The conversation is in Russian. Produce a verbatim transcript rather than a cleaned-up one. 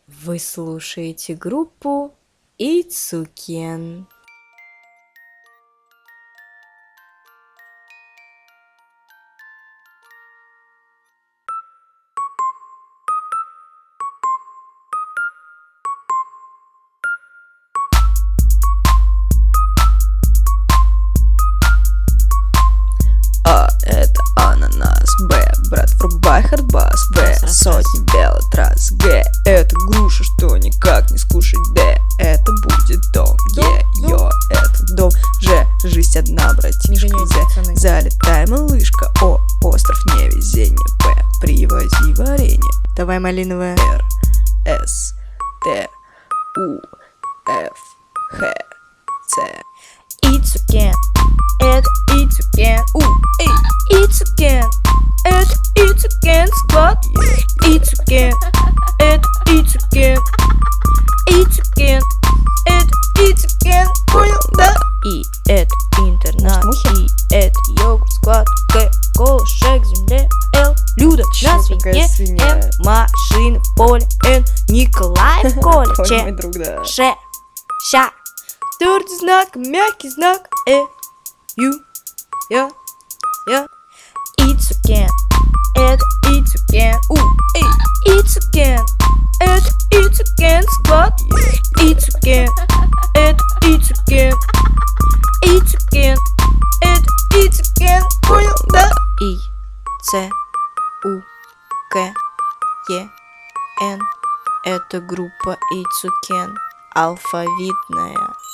Вы слушаете группу Ицукен. А, это ананас. Б, брат, врубай хардбас. В, сотни белый трасс. Г, это груша, что никак не скушать. Д, это будет дом. Е, ё, это дом. Ж, жизнь одна, братишка. З, залетай, малышка. О, остров невезения. П, привози варенье. Давай малиновое. Р, С, Т, У, Ф, Х, Ц. Ицукен, это Ицукен, у, эй, Ицукен, это Ицукен склад, Ицукен, это Ицукен, Ицукен, это Ицукен, понял, да? И это интернат, и это йогурт склад, К, колышек в земле, Л, Люда на свине, М, машины в поле, Н, Николай в коле, Ч, друг, да. Ш, Ща. Твердый знак, мягкий знак, э, ю, я, я. Ицукен, это Ицукен, у, эй, Ицукен, это Ицукен склад, Ицукен, это Ицукен, Ицукен, это Ицукен, понял, да? И, Ц, У, К, Е, Н, это группа Ицукен, алфавитная.